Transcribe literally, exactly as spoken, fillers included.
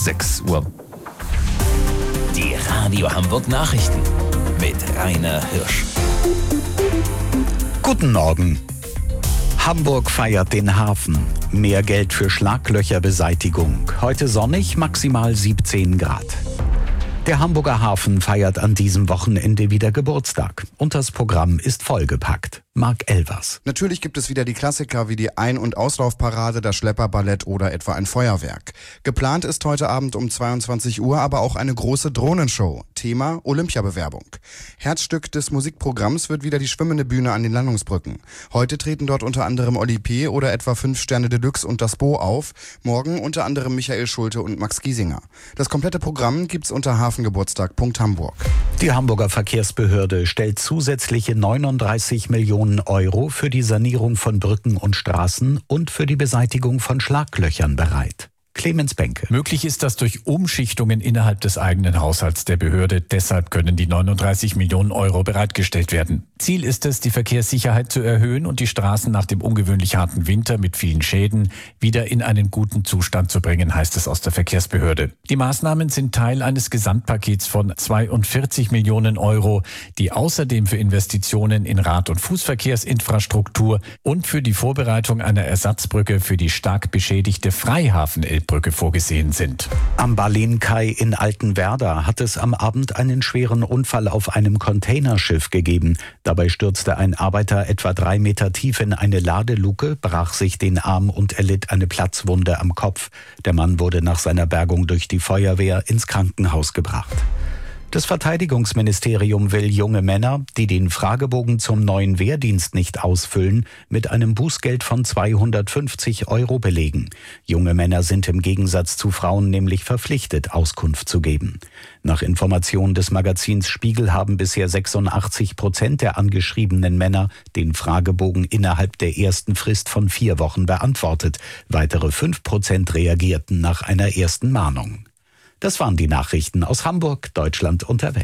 sechs Uhr. Die Radio Hamburg Nachrichten mit Rainer Hirsch. Guten Morgen. Hamburg feiert den Hafen. Mehr Geld für Schlaglöcherbeseitigung. Heute sonnig, maximal siebzehn Grad. Der Hamburger Hafen feiert an diesem Wochenende wieder Geburtstag. Und das Programm ist vollgepackt. Marc Elvers. Natürlich gibt es wieder die Klassiker wie die Ein- und Auslaufparade, das Schlepperballett oder etwa ein Feuerwerk. Geplant ist heute Abend um zweiundzwanzig Uhr aber auch eine große Drohnenshow. Thema Olympiabewerbung. Herzstück des Musikprogramms wird wieder die schwimmende Bühne an den Landungsbrücken. Heute treten dort unter anderem Oli P. oder etwa fünf Sterne Deluxe und das Bo auf. Morgen unter anderem Michael Schulte und Max Giesinger. Das komplette Programm gibt's unter hafengeburtstag punkt hamburg. Die Hamburger Verkehrsbehörde stellt zusätzliche neununddreißig Millionen Euro für die Sanierung von Brücken und Straßen und für die Beseitigung von Schlaglöchern bereit. Clemens Benke. Möglich ist das durch Umschichtungen innerhalb des eigenen Haushalts der Behörde. Deshalb können die neununddreißig Millionen Euro bereitgestellt werden. Ziel ist es, die Verkehrssicherheit zu erhöhen und die Straßen nach dem ungewöhnlich harten Winter mit vielen Schäden wieder in einen guten Zustand zu bringen, heißt es aus der Verkehrsbehörde. Die Maßnahmen sind Teil eines Gesamtpakets von zweiundvierzig Millionen Euro, die außerdem für Investitionen in Rad- und Fußverkehrsinfrastruktur und für die Vorbereitung einer Ersatzbrücke für die stark beschädigte Freihafen-Elbbrücke Brücke vorgesehen sind. Am Barlenkai in Altenwerder hat es am Abend einen schweren Unfall auf einem Containerschiff gegeben. Dabei stürzte ein Arbeiter etwa drei Meter tief in eine Ladeluke, brach sich den Arm und erlitt eine Platzwunde am Kopf. Der Mann wurde nach seiner Bergung durch die Feuerwehr ins Krankenhaus gebracht. Das Verteidigungsministerium will junge Männer, die den Fragebogen zum neuen Wehrdienst nicht ausfüllen, mit einem Bußgeld von zweihundertfünfzig Euro belegen. Junge Männer sind im Gegensatz zu Frauen nämlich verpflichtet, Auskunft zu geben. Nach Informationen des Magazins Spiegel haben bisher sechsundachtzig Prozent der angeschriebenen Männer den Fragebogen innerhalb der ersten Frist von vier Wochen beantwortet. Weitere fünf Prozent reagierten nach einer ersten Mahnung. Das waren die Nachrichten aus Hamburg, Deutschland und der Welt.